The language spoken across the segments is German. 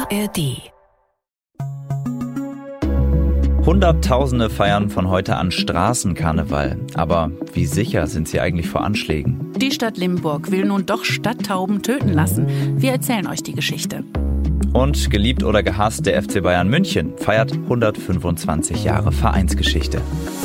ARD. Hunderttausende feiern von heute an Straßenkarneval. Aber wie sicher sind sie eigentlich vor Anschlägen? Die Stadt Limburg will nun doch Stadttauben töten lassen. Wir erzählen euch die Geschichte. Und geliebt oder gehasst, der FC Bayern München feiert 125 Jahre Vereinsgeschichte.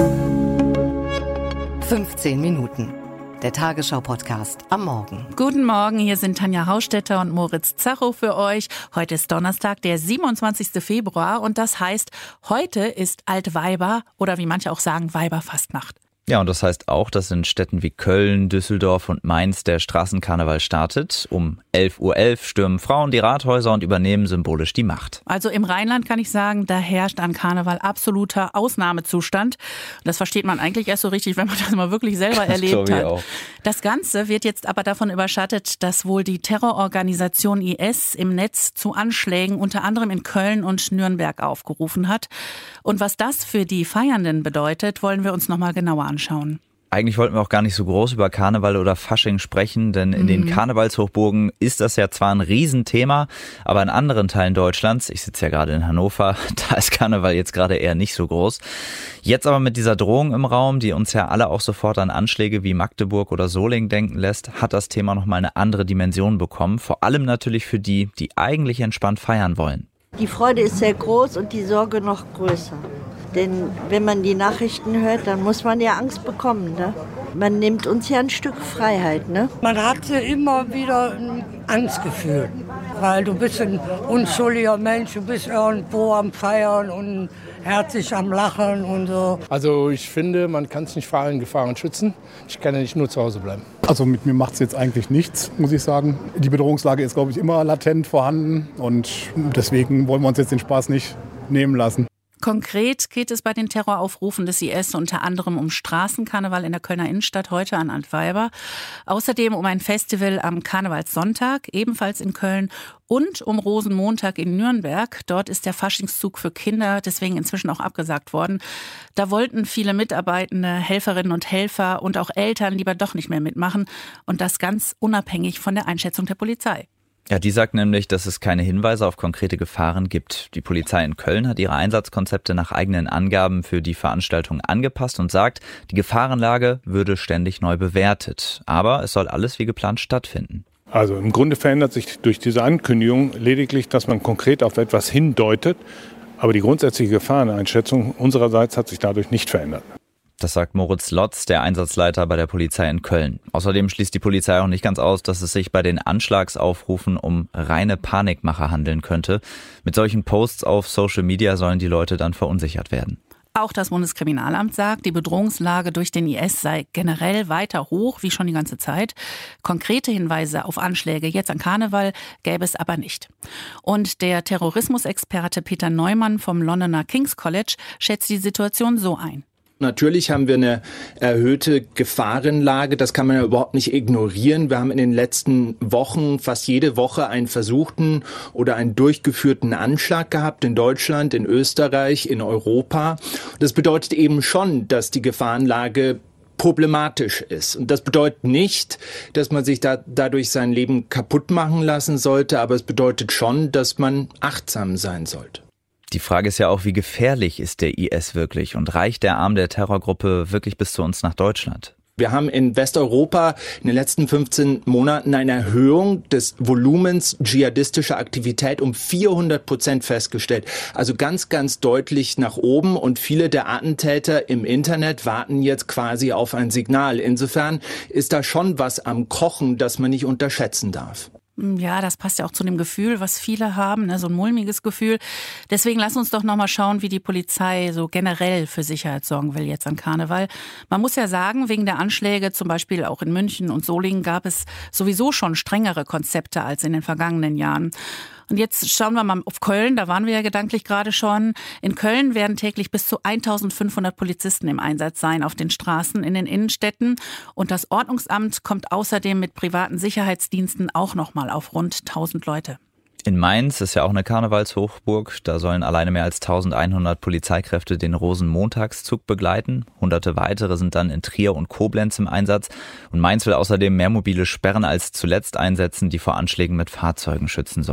15 Minuten. Der Tagesschau-Podcast am Morgen. Guten Morgen, hier sind Tanja Haustätter und Moritz Zacho für euch. Heute ist Donnerstag, der 27. Februar und das heißt, heute ist Altweiber oder wie manche auch sagen, Weiberfastnacht. Ja, und das heißt auch, dass in Städten wie Köln, Düsseldorf und Mainz der Straßenkarneval startet. Um 11:11 Uhr stürmen Frauen die Rathäuser und übernehmen symbolisch die Macht. Also im Rheinland kann ich sagen, da herrscht an Karneval absoluter Ausnahmezustand. Das versteht man eigentlich erst so richtig, wenn man das mal wirklich selber erlebt hat. Auch. Das Ganze wird jetzt aber davon überschattet, dass wohl die Terrororganisation IS im Netz zu Anschlägen unter anderem in Köln und Nürnberg aufgerufen hat. Und was das für die Feiernden bedeutet, wollen wir uns nochmal genauer anschauen. Eigentlich wollten wir auch gar nicht so groß über Karneval oder Fasching sprechen, denn in den Karnevalshochburgen ist das ja zwar ein Riesenthema, aber in anderen Teilen Deutschlands, ich sitze ja gerade in Hannover, da ist Karneval jetzt gerade eher nicht so groß. Jetzt aber mit dieser Drohung im Raum, die uns ja alle auch sofort an Anschläge wie Magdeburg oder Solingen denken lässt, hat das Thema nochmal eine andere Dimension bekommen. Vor allem natürlich für die, die eigentlich entspannt feiern wollen. Die Freude ist sehr groß und die Sorge noch größer. Denn wenn man die Nachrichten hört, dann muss man ja Angst bekommen. Ne? Man nimmt uns ja ein Stück Freiheit. Ne? Man hatte immer wieder ein Angstgefühl, weil du bist ein unschuldiger Mensch, du bist irgendwo am Feiern und herzlich am Lachen und so. Also ich finde, man kann es nicht vor allen Gefahren schützen. Ich kann ja nicht nur zu Hause bleiben. Also mit mir macht es jetzt eigentlich nichts, muss ich sagen. Die Bedrohungslage ist, glaube ich, immer latent vorhanden und deswegen wollen wir uns jetzt den Spaß nicht nehmen lassen. Konkret geht es bei den Terroraufrufen des IS unter anderem um Straßenkarneval in der Kölner Innenstadt heute an Altweiber. Außerdem um ein Festival am Karnevalssonntag, ebenfalls in Köln, und um Rosenmontag in Nürnberg. Dort ist der Faschingszug für Kinder deswegen inzwischen auch abgesagt worden. Da wollten viele Mitarbeitende, Helferinnen und Helfer und auch Eltern lieber doch nicht mehr mitmachen. Und das ganz unabhängig von der Einschätzung der Polizei. Ja, die sagt nämlich, dass es keine Hinweise auf konkrete Gefahren gibt. Die Polizei in Köln hat ihre Einsatzkonzepte nach eigenen Angaben für die Veranstaltung angepasst und sagt, die Gefahrenlage würde ständig neu bewertet. Aber es soll alles wie geplant stattfinden. Also im Grunde verändert sich durch diese Ankündigung lediglich, dass man konkret auf etwas hindeutet. Aber die grundsätzliche Gefahreneinschätzung unsererseits hat sich dadurch nicht verändert. Das sagt Moritz Lotz, der Einsatzleiter bei der Polizei in Köln. Außerdem schließt die Polizei auch nicht ganz aus, dass es sich bei den Anschlagsaufrufen um reine Panikmache handeln könnte. Mit solchen Posts auf Social Media sollen die Leute dann verunsichert werden. Auch das Bundeskriminalamt sagt, die Bedrohungslage durch den IS sei generell weiter hoch, wie schon die ganze Zeit. Konkrete Hinweise auf Anschläge jetzt an Karneval gäbe es aber nicht. Und der Terrorismusexperte Peter Neumann vom Londoner King's College schätzt die Situation so ein. Natürlich haben wir eine erhöhte Gefahrenlage, das kann man ja überhaupt nicht ignorieren. Wir haben in den letzten Wochen fast jede Woche einen versuchten oder einen durchgeführten Anschlag gehabt in Deutschland, in Österreich, in Europa. Das bedeutet eben schon, dass die Gefahrenlage problematisch ist. Und das bedeutet nicht, dass man sich dadurch sein Leben kaputt machen lassen sollte, aber es bedeutet schon, dass man achtsam sein sollte. Die Frage ist ja auch, wie gefährlich ist der IS wirklich und reicht der Arm der Terrorgruppe wirklich bis zu uns nach Deutschland? Wir haben in Westeuropa in den letzten 15 Monaten eine Erhöhung des Volumens dschihadistischer Aktivität um 400% festgestellt. Also ganz, ganz deutlich nach oben und viele der Attentäter im Internet warten jetzt quasi auf ein Signal. Insofern ist da schon was am Kochen, das man nicht unterschätzen darf. Ja, das passt ja auch zu dem Gefühl, was viele haben, ne, so ein mulmiges Gefühl. Deswegen lass uns doch nochmal schauen, wie die Polizei so generell für Sicherheit sorgen will jetzt an Karneval. Man muss ja sagen, wegen der Anschläge, zum Beispiel auch in München und Solingen, gab es sowieso schon strengere Konzepte als in den vergangenen Jahren. Und jetzt schauen wir mal auf Köln, da waren wir ja gedanklich gerade schon. In Köln werden täglich bis zu 1500 Polizisten im Einsatz sein auf den Straßen in den Innenstädten. Und das Ordnungsamt kommt außerdem mit privaten Sicherheitsdiensten auch nochmal auf rund 1000 Leute. In Mainz ist ja auch eine Karnevalshochburg. Da sollen alleine mehr als 1100 Polizeikräfte den Rosenmontagszug begleiten. Hunderte weitere sind dann in Trier und Koblenz im Einsatz. Und Mainz will außerdem mehr mobile Sperren als zuletzt einsetzen, die vor Anschlägen mit Fahrzeugen schützen sollen.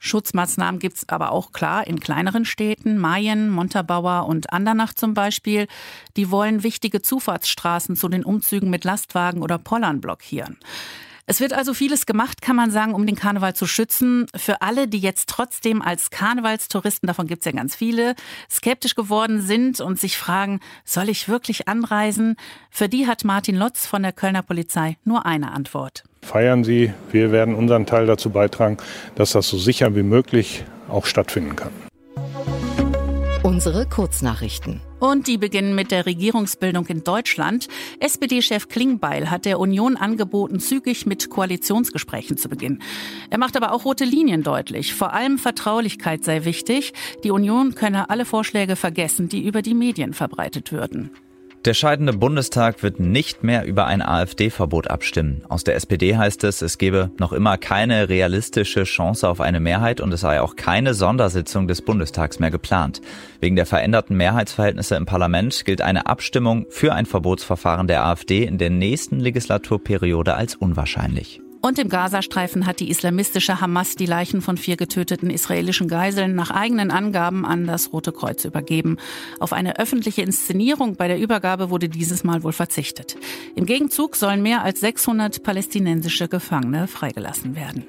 Schutzmaßnahmen gibt es aber auch klar in kleineren Städten, Mayen, Montabaur und Andernach zum Beispiel. Die wollen wichtige Zufahrtsstraßen zu den Umzügen mit Lastwagen oder Pollern blockieren. Es wird also vieles gemacht, kann man sagen, um den Karneval zu schützen. Für alle, die jetzt trotzdem als Karnevalstouristen, davon gibt es ja ganz viele, skeptisch geworden sind und sich fragen, soll ich wirklich anreisen? Für die hat Martin Lotz von der Kölner Polizei nur eine Antwort. Feiern Sie, wir werden unseren Teil dazu beitragen, dass das so sicher wie möglich auch stattfinden kann. Unsere Kurznachrichten. Und die beginnen mit der Regierungsbildung in Deutschland. SPD-Chef Klingbeil hat der Union angeboten, zügig mit Koalitionsgesprächen zu beginnen. Er macht aber auch rote Linien deutlich. Vor allem Vertraulichkeit sei wichtig. Die Union könne alle Vorschläge vergessen, die über die Medien verbreitet würden. Der scheidende Bundestag wird nicht mehr über ein AfD-Verbot abstimmen. Aus der SPD heißt es, es gebe noch immer keine realistische Chance auf eine Mehrheit und es sei auch keine Sondersitzung des Bundestags mehr geplant. Wegen der veränderten Mehrheitsverhältnisse im Parlament gilt eine Abstimmung für ein Verbotsverfahren der AfD in der nächsten Legislaturperiode als unwahrscheinlich. Und im Gazastreifen hat die islamistische Hamas die Leichen von 4 getöteten israelischen Geiseln nach eigenen Angaben an das Rote Kreuz übergeben. Auf eine öffentliche Inszenierung bei der Übergabe wurde dieses Mal wohl verzichtet. Im Gegenzug sollen mehr als 600 palästinensische Gefangene freigelassen werden.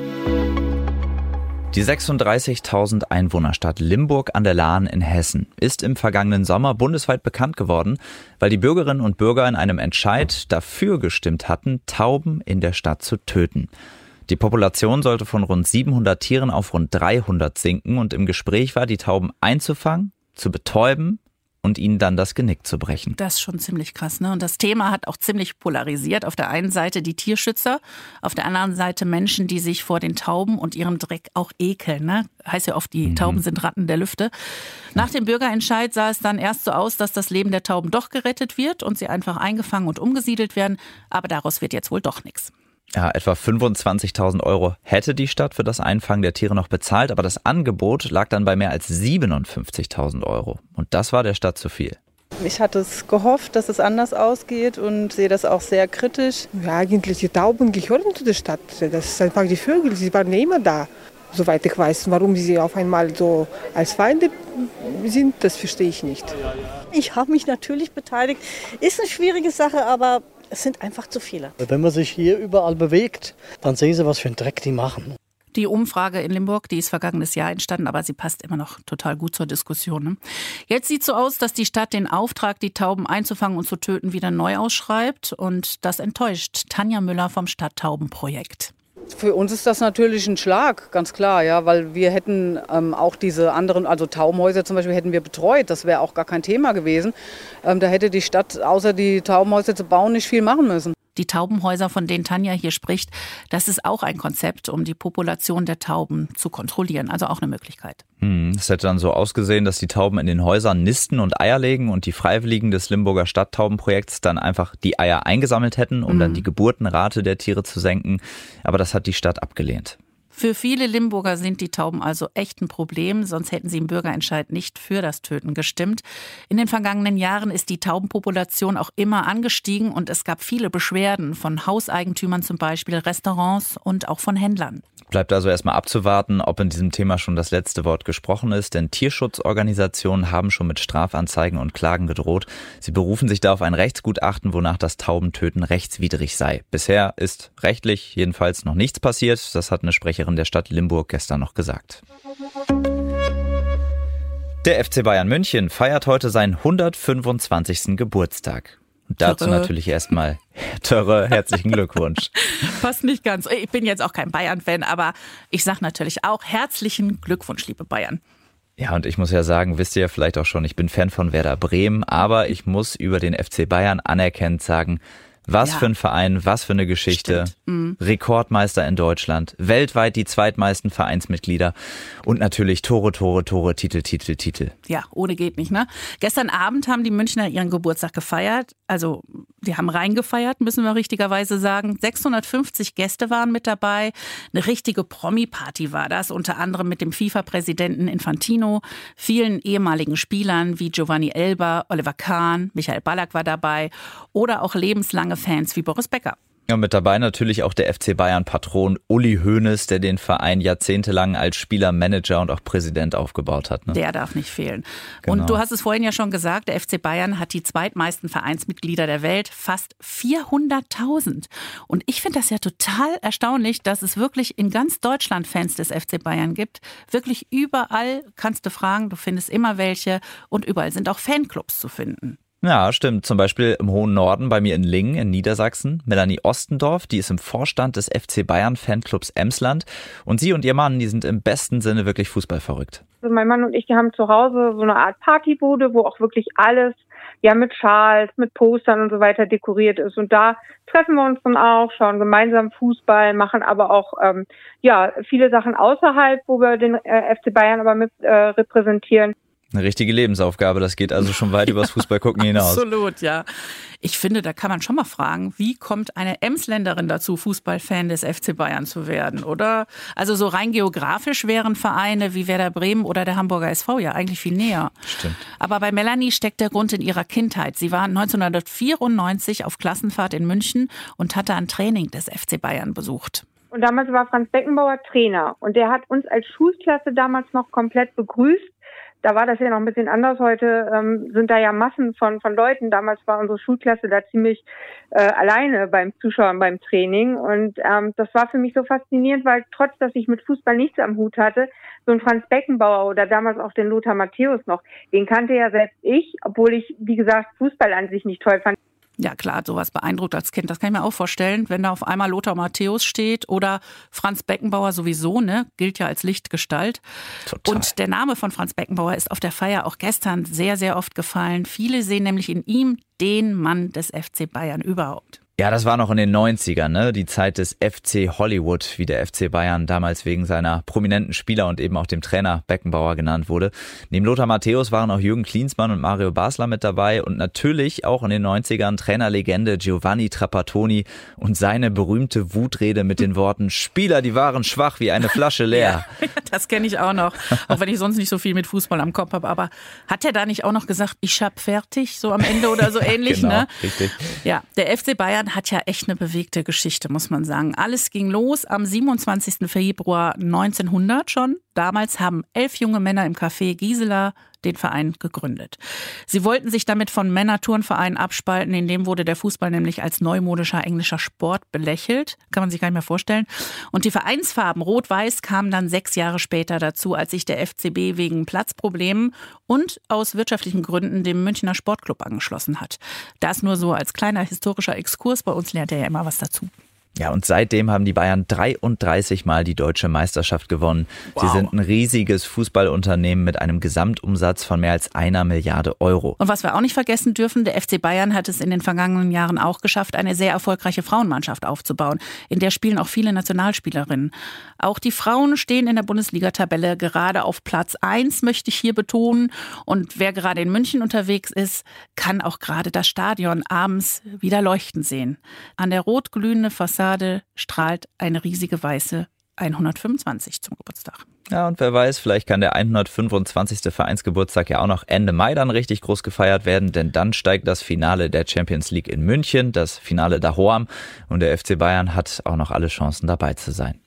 Die 36.000 Einwohnerstadt Limburg an der Lahn in Hessen ist im vergangenen Sommer bundesweit bekannt geworden, weil die Bürgerinnen und Bürger in einem Entscheid dafür gestimmt hatten, Tauben in der Stadt zu töten. Die Population sollte von rund 700 Tieren auf rund 300 sinken und im Gespräch war, die Tauben einzufangen, zu betäuben und ihnen dann das Genick zu brechen. Das ist schon ziemlich krass, ne? Und das Thema hat auch ziemlich polarisiert. Auf der einen Seite die Tierschützer, auf der anderen Seite Menschen, die sich vor den Tauben und ihrem Dreck auch ekeln, ne? Heißt ja oft, die Tauben sind Ratten der Lüfte. Nach dem Bürgerentscheid sah es dann erst so aus, dass das Leben der Tauben doch gerettet wird und sie einfach eingefangen und umgesiedelt werden. Aber daraus wird jetzt wohl doch nichts. Ja, etwa 25.000 € hätte die Stadt für das Einfangen der Tiere noch bezahlt, aber das Angebot lag dann bei mehr als 57.000 €. Und das war der Stadt zu viel. Ich hatte es gehofft, dass es anders ausgeht und sehe das auch sehr kritisch. Ja, eigentlich die Tauben gehören zu der Stadt. Das ist einfach die Vögel, sie waren ja immer da. Soweit ich weiß, warum sie auf einmal so als Feinde sind, das verstehe ich nicht. Ich habe mich natürlich beteiligt. Ist eine schwierige Sache, aber es sind einfach zu viele. Wenn man sich hier überall bewegt, dann sehen Sie, was für einen Dreck die machen. Die Umfrage in Limburg, die ist vergangenes Jahr entstanden, aber sie passt immer noch total gut zur Diskussion. Ne? Jetzt sieht es so aus, dass die Stadt den Auftrag, die Tauben einzufangen und zu töten, wieder neu ausschreibt. Und das enttäuscht Tanja Müller vom Stadttaubenprojekt. Für uns ist das natürlich ein Schlag, ganz klar, ja, weil wir hätten auch diese anderen, also Taubenhäuser zum Beispiel, hätten wir betreut. Das wäre auch gar kein Thema gewesen. Da hätte die Stadt, außer die Taubenhäuser zu bauen, nicht viel machen müssen. Die Taubenhäuser, von denen Tanja hier spricht, das ist auch ein Konzept, um die Population der Tauben zu kontrollieren. Also auch eine Möglichkeit. Es hätte dann so ausgesehen, dass die Tauben in den Häusern nisten und Eier legen und die Freiwilligen des Limburger Stadttaubenprojekts dann einfach die Eier eingesammelt hätten, um dann die Geburtenrate der Tiere zu senken. Aber das hat die Stadt abgelehnt. Für viele Limburger sind die Tauben also echt ein Problem, sonst hätten sie im Bürgerentscheid nicht für das Töten gestimmt. In den vergangenen Jahren ist die Taubenpopulation auch immer angestiegen und es gab viele Beschwerden von Hauseigentümern zum Beispiel, Restaurants und auch von Händlern. Bleibt also erstmal abzuwarten, ob in diesem Thema schon das letzte Wort gesprochen ist, denn Tierschutzorganisationen haben schon mit Strafanzeigen und Klagen gedroht. Sie berufen sich da auf ein Rechtsgutachten, wonach das Taubentöten rechtswidrig sei. Bisher ist rechtlich jedenfalls noch nichts passiert, das hat eine Sprecherin der Stadt Limburg gestern noch gesagt. Der FC Bayern München feiert heute seinen 125. Geburtstag. Und dazu natürlich erstmal herzlichen Glückwunsch. Passt nicht ganz. Ich bin jetzt auch kein Bayern-Fan, aber ich sage natürlich auch herzlichen Glückwunsch, liebe Bayern. Ja, und ich muss ja sagen, wisst ihr ja vielleicht auch schon, ich bin Fan von Werder Bremen, aber ich muss über den FC Bayern anerkennend sagen, was für ein Verein, was für eine Geschichte. Rekordmeister in Deutschland, weltweit die zweitmeisten Vereinsmitglieder und natürlich Tore, Titel. Ja, ohne geht nicht, ne? Gestern Abend haben die Münchner ihren Geburtstag gefeiert. Also, die haben reingefeiert, müssen wir richtigerweise sagen. 650 Gäste waren mit dabei. Eine richtige Promi-Party war das, unter anderem mit dem FIFA-Präsidenten Infantino, vielen ehemaligen Spielern wie Giovanni Elber, Oliver Kahn, Michael Ballack war dabei oder auch lebenslange Fans wie Boris Becker. Ja, mit dabei natürlich auch der FC Bayern-Patron Uli Hoeneß, der den Verein jahrzehntelang als Spieler, Manager und auch Präsident aufgebaut hat. Ne? Der darf nicht fehlen. Genau. Und du hast es vorhin ja schon gesagt, der FC Bayern hat die zweitmeisten Vereinsmitglieder der Welt, fast 400.000. Und ich finde das ja total erstaunlich, dass es wirklich in ganz Deutschland Fans des FC Bayern gibt. Wirklich überall kannst du fragen, du findest immer welche und überall sind auch Fanclubs zu finden. Ja, stimmt. Zum Beispiel im hohen Norden bei mir in Lingen in Niedersachsen. Melanie Ostendorf, die ist im Vorstand des FC Bayern Fanclubs Emsland. Und sie und ihr Mann, die sind im besten Sinne wirklich fußballverrückt. Also mein Mann und ich, die haben zu Hause so eine Art Partybude, wo auch wirklich alles mit Schals, mit Postern und so weiter dekoriert ist. Und da treffen wir uns dann auch, schauen gemeinsam Fußball, machen aber auch viele Sachen außerhalb, wo wir den FC Bayern aber mit repräsentieren. Eine richtige Lebensaufgabe, das geht also schon weit übers Fußballgucken hinaus. Absolut, ja. Ich finde, da kann man schon mal fragen, wie kommt eine Emsländerin dazu, Fußballfan des FC Bayern zu werden, oder? Also so rein geografisch wären Vereine wie Werder Bremen oder der Hamburger SV ja eigentlich viel näher. Stimmt. Aber bei Melanie steckt der Grund in ihrer Kindheit. Sie war 1994 auf Klassenfahrt in München und hatte ein Training des FC Bayern besucht. Und damals war Franz Beckenbauer Trainer und der hat uns als Schulklasse damals noch komplett begrüßt. Da war das ja noch ein bisschen anders. Heute sind da ja Massen von Leuten. Damals war unsere Schulklasse da ziemlich alleine beim Zuschauen, beim Training. Und das war für mich so faszinierend, weil trotz, dass ich mit Fußball nichts am Hut hatte, so ein Franz Beckenbauer oder damals auch den Lothar Matthäus noch, den kannte ja selbst ich, obwohl ich, wie gesagt, Fußball an sich nicht toll fand. Ja klar, sowas beeindruckt als Kind. Das kann ich mir auch vorstellen, wenn da auf einmal Lothar Matthäus steht oder Franz Beckenbauer sowieso, ne, gilt ja als Lichtgestalt. Total. Und der Name von Franz Beckenbauer ist auf der Feier auch gestern sehr, sehr oft gefallen. Viele sehen nämlich in ihm den Mann des FC Bayern überhaupt. Ja, das war noch in den 90ern, ne? Die Zeit des FC Hollywood, wie der FC Bayern damals wegen seiner prominenten Spieler und eben auch dem Trainer Beckenbauer genannt wurde. Neben Lothar Matthäus waren auch Jürgen Klinsmann und Mario Basler mit dabei und natürlich auch in den 90ern Trainerlegende Giovanni Trapattoni und seine berühmte Wutrede mit den Worten: Spieler, die waren schwach wie eine Flasche leer. Ja, das kenne ich auch noch, auch wenn ich sonst nicht so viel mit Fußball am Kopf habe. Aber hat er da nicht auch noch gesagt, ich hab fertig, so am Ende oder so ähnlich? Genau, ne? Richtig. Ja, der FC Bayern hat ja echt eine bewegte Geschichte, muss man sagen. Alles ging los am 27. Februar 1900 schon. Damals haben 11 junge Männer im Café Gisela den Verein gegründet. Sie wollten sich damit von Männerturnvereinen abspalten. In dem wurde der Fußball nämlich als neumodischer englischer Sport belächelt. Kann man sich gar nicht mehr vorstellen. Und die Vereinsfarben Rot-Weiß kamen dann 6 Jahre später dazu, als sich der FCB wegen Platzproblemen und aus wirtschaftlichen Gründen dem Münchner Sportclub angeschlossen hat. Das nur so als kleiner historischer Exkurs. Bei uns lernt er ja immer was dazu. Ja, und seitdem haben die Bayern 33 Mal die deutsche Meisterschaft gewonnen. Wow. Sie sind ein riesiges Fußballunternehmen mit einem Gesamtumsatz von mehr als 1 Milliarde Euro. Und was wir auch nicht vergessen dürfen, der FC Bayern hat es in den vergangenen Jahren auch geschafft, eine sehr erfolgreiche Frauenmannschaft aufzubauen. In der spielen auch viele Nationalspielerinnen. Auch die Frauen stehen in der Bundesliga-Tabelle gerade auf Platz 1, möchte ich hier betonen. Und wer gerade in München unterwegs ist, kann auch gerade das Stadion abends wieder leuchten sehen. An der rot-glühenden Fassade strahlt eine riesige weiße 125 zum Geburtstag. Ja, und wer weiß, vielleicht kann der 125. Vereinsgeburtstag ja auch noch Ende Mai dann richtig groß gefeiert werden, denn dann steigt das Finale der Champions League in München, das Finale daheim, und der FC Bayern hat auch noch alle Chancen dabei zu sein.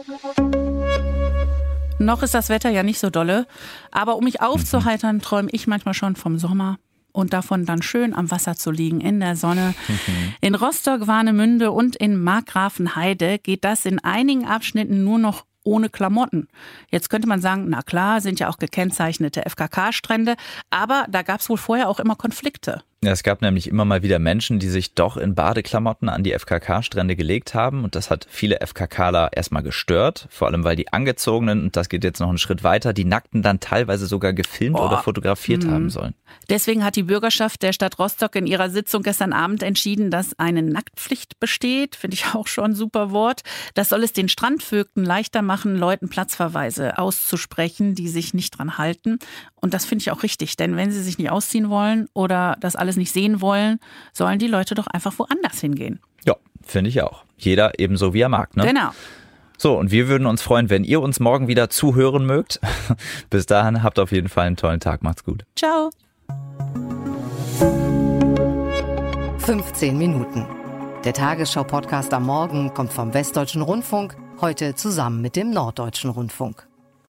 Noch ist das Wetter ja nicht so dolle, aber um mich aufzuheitern, träume ich manchmal schon vom Sommer. Und davon dann schön am Wasser zu liegen, in der Sonne. In Rostock, Warnemünde und in Markgrafenheide geht das in einigen Abschnitten nur noch ohne Klamotten. Jetzt könnte man sagen, na klar, sind ja auch gekennzeichnete FKK-Strände, aber da gab es wohl vorher auch immer Konflikte. Ja, es gab nämlich immer mal wieder Menschen, die sich doch in Badeklamotten an die FKK-Strände gelegt haben. Und das hat viele FKKler erstmal gestört. Vor allem, weil die Angezogenen, und das geht jetzt noch einen Schritt weiter, die Nackten dann teilweise sogar gefilmt oder fotografiert haben sollen. Deswegen hat die Bürgerschaft der Stadt Rostock in ihrer Sitzung gestern Abend entschieden, dass eine Nacktpflicht besteht. Finde ich auch schon ein super Wort. Das soll es den Strandvögten leichter machen, Leuten Platzverweise auszusprechen, die sich nicht dran halten. Und das finde ich auch richtig. Denn wenn sie sich nicht ausziehen wollen oder das alles nicht sehen wollen, sollen die Leute doch einfach woanders hingehen. Ja, finde ich auch. Jeder ebenso wie er mag, ne? Genau. So, und wir würden uns freuen, wenn ihr uns morgen wieder zuhören mögt. Bis dahin, habt auf jeden Fall einen tollen Tag. Macht's gut. Ciao. 15 Minuten. Der Tagesschau-Podcast am Morgen kommt vom Westdeutschen Rundfunk, heute zusammen mit dem Norddeutschen Rundfunk.